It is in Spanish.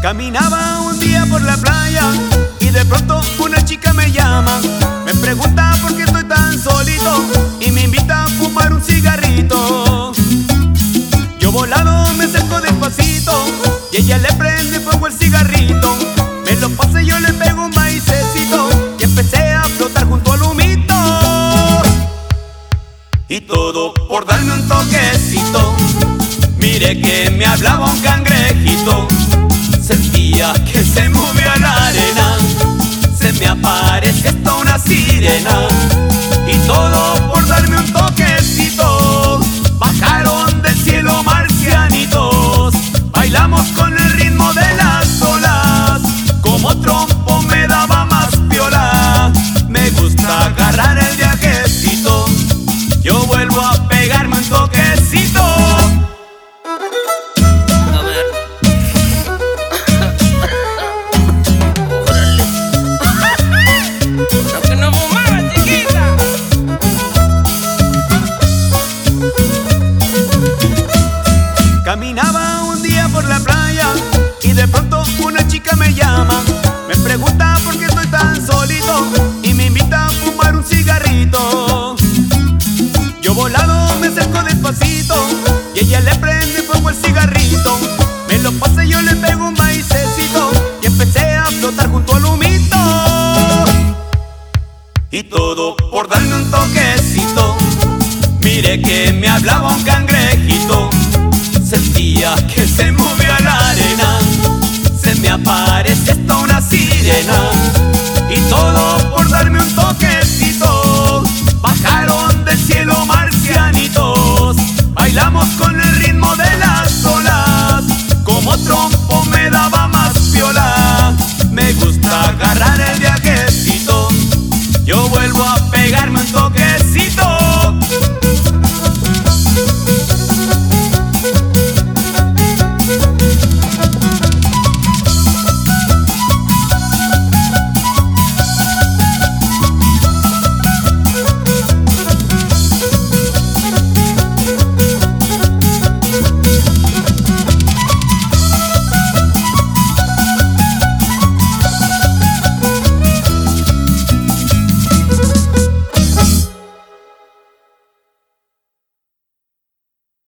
Caminaba un día por la playa y de pronto una chica me llama. Me pregunta por qué estoy tan solito y me invita a fumar un cigarrito. Yo volado me acerco despacito y ella le prende fuego el cigarrito. Me lo pasa y yo le pego un maicecito y empecé a flotar junto al humito. Y todo por darme un toquecito. Mire que me hablaba un cangrejito. Sentía que se movía la arena. Se me aparece hasta una sirena. Y todo por darme un toquecito. Bajaron del cielo marcianitos. Bailamos con el ritmo de las olas. Como trompo me daba más piola. Me gusta agarrar el viajecito. Yo vuelvo a pegarme un toquecito. A ver. Órale. Lo que no fumaba, chiquita. Caminaba un día por la playa y de pronto una chica me llama. Me pregunta por qué estoy tan solito y me invita a fumar un cigarrito. Yo volado me acerco despacito y ella le prende fuego el cigarrito. Me lo pasa y yo le pego un maicecito y empecé a flotar junto al humito. Y todo por darme un toquecito. Mire que me hablaba un cangrejito. Sentía que se movía la arena. Se me aparece hasta una sirena.